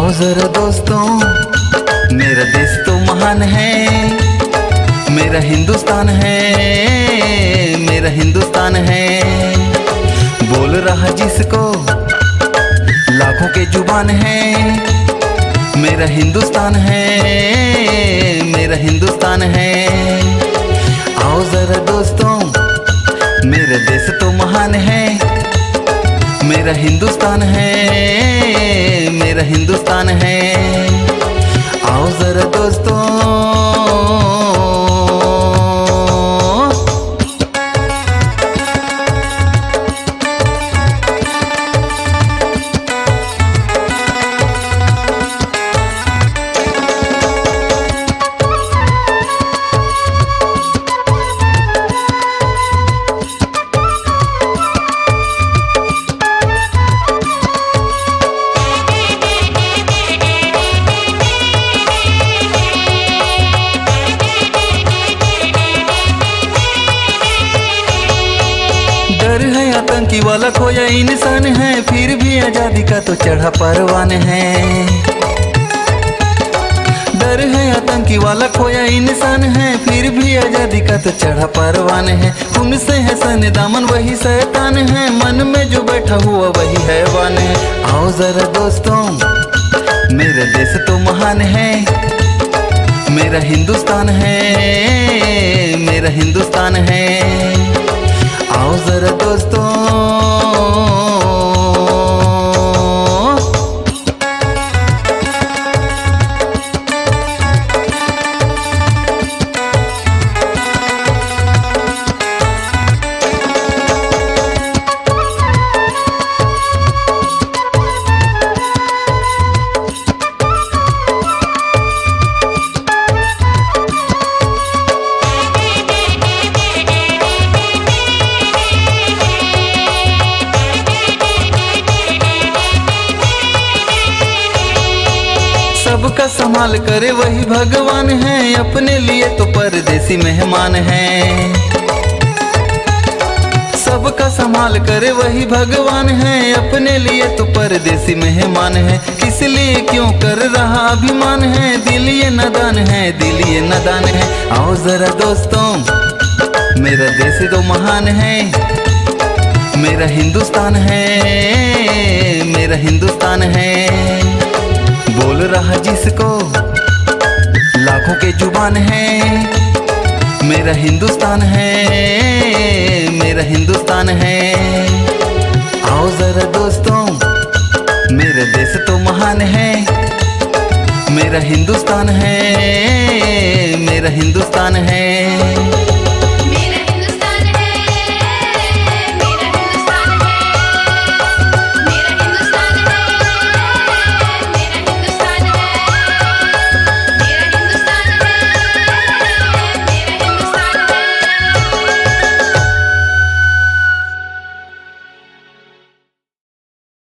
आओ जरा दोस्तों, मेरा देश तो महान है, मेरा हिंदुस्तान है, मेरा हिंदुस्तान है। बोल रहा जिसको लाखों के जुबान है, मेरा हिंदुस्तान है, मेरा हिंदुस्तान है। आओ जरा दोस्तों, मेरा देश तो महान है, मेरा हिंदुस्तान है, मेरा हिंदुस्तान है। आओ जरा दोस्तों, डर है आतंकी वाला खोया इंसान है, फिर भी आजादी का तो चढ़ा परवान है। डर है आतंकी वाला खोया इंसान है, फिर भी आजादी का तो चढ़ा परवान है। खून से है सन दामन वही शैतान है, मन में जो बैठा हुआ वही हैवान है। आओ जरा दोस्तों, मेरा देश तो महान है, मेरा हिंदुस्तान है, मेरा हिंदुस्तान है। आओ जरा दोस्तों, सबका संभाल करे वही भगवान है, अपने लिए तो परदेसी मेहमान है। सबका संभाल करे वही भगवान है, अपने लिए तो परदेसी मेहमान है। किस लिए क्यों कर रहा अभिमान है, दिल ये नादान है, दिल ये नादान है। आओ जरा दोस्तों, मेरा देश तो महान है, मेरा हिंदुस्तान है, मेरा हिंदुस्तान है। बोल रहा जिसको लाखों के जुबान है, मेरा हिंदुस्तान है, मेरा हिंदुस्तान है। आओ जरा दोस्तों, मेरा देश तो महान है, मेरा हिंदुस्तान है, मेरा हिंदुस्तान है।